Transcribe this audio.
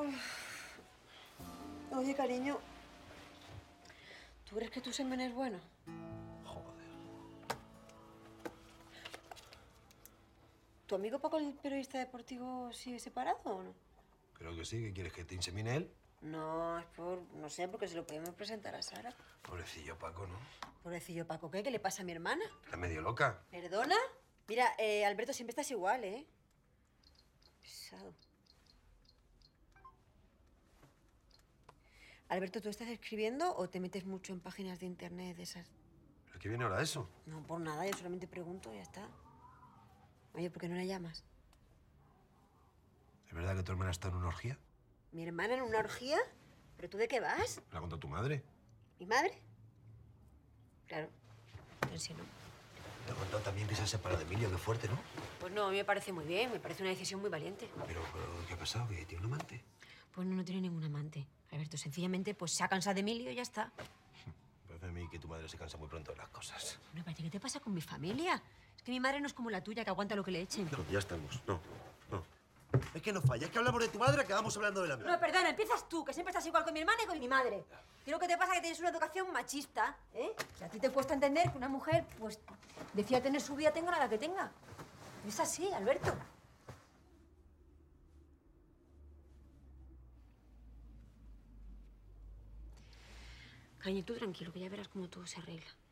Oye, cariño, ¿tú crees que tu semen es bueno? Joder. ¿Tu amigo Paco, el periodista deportivo, sigue separado o no? Creo que sí. ¿Qué quieres, que te insemine él? No, es por... no sé, porque se lo podemos presentar a Sara. Pobrecillo Paco, ¿no? Pobrecillo Paco, ¿qué? ¿Qué le pasa a mi hermana? Está medio loca. ¿Perdona? Mira, Alberto, siempre estás igual, ¿eh? Pesado. Alberto, ¿tú estás escribiendo o te metes mucho en páginas de internet de esas? ¿Pero qué viene ahora eso? No, por nada, yo solamente pregunto y ya está. Oye, ¿por qué no la llamas? ¿Es verdad que tu hermana está en una orgía? ¿Mi hermana en una orgía? ¿Pero tú de qué vas? ¿Me la contó tu madre? ¿Mi madre? Claro, entonces no. Te ha contado también que se ha separado de Emilio. Qué fuerte, ¿no? Pues no, a mí me parece muy bien, me parece una decisión muy valiente. Pero ¿qué ha pasado? ¿Que tiene un amante? Pues no, no tiene ningún amante. Alberto, sencillamente, pues se ha cansado de Emilio y ya está. Parece a mí que tu madre se cansa muy pronto de las cosas. Bueno, aparte, ¿qué te pasa con mi familia? Es que mi madre no es como la tuya, que aguanta lo que le echen. No, ya estamos. No. Es que no falla. Es que hablamos de tu madre, acabamos hablando de la mía. No, perdona, empiezas tú, que siempre estás igual con mi hermana y con mi madre. Creo que te pasa que tienes una educación machista, ¿eh? Que a ti te cuesta entender que una mujer, pues, decida tener su vida, tenga la que tenga. Es así, Alberto. Cañi, tú tranquilo, que ya verás cómo todo se arregla.